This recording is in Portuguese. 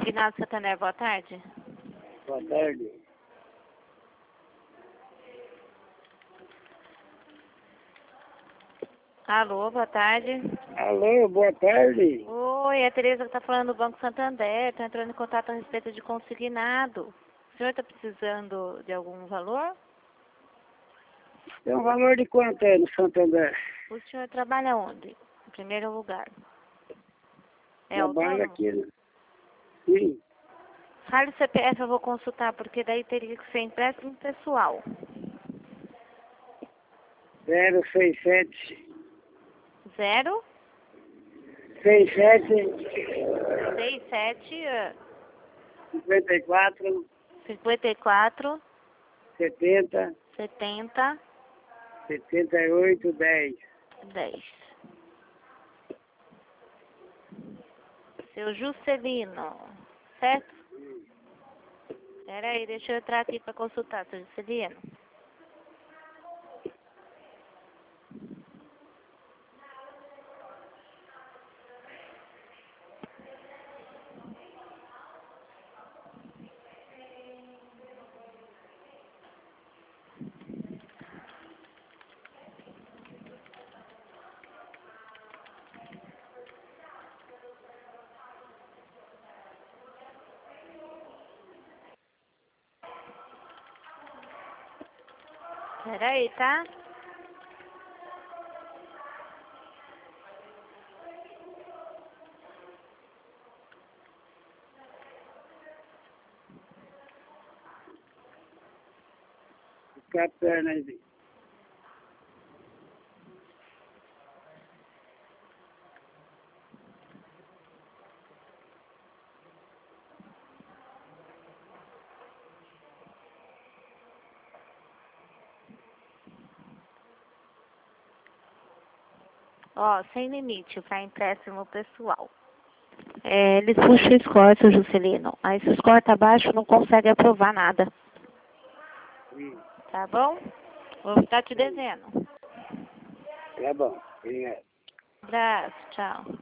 Consignado Santander, boa tarde. Boa tarde. Alô, boa tarde. Alô, boa tarde. Oi, é a Tereza que está falando do Banco Santander. Estou entrando em contato a respeito de consignado. O senhor está precisando de algum valor? Tem um valor de quanto é no Santander? O senhor trabalha onde? Em primeiro lugar. É Trabalho autônomo? aqui, né? Sim. Fale o CPF, eu vou consultar, porque daí teria que ser empréstimo pessoal. 067 0 67 67 54 54 70 70 78 10. 10. Seu Juscelino, certo? Espera aí, deixa eu entrar aqui para consultar, seu Juscelino. Espera aí, tá? Fica a perna aí. Ó, sem limite para empréstimo pessoal. Eles puxam o score, seu Juscelino. Aí se o score tá baixo, não consegue aprovar nada. Sim. Tá bom? Vou estar te devendo. Tá bom. Obrigado. Abraço, tchau.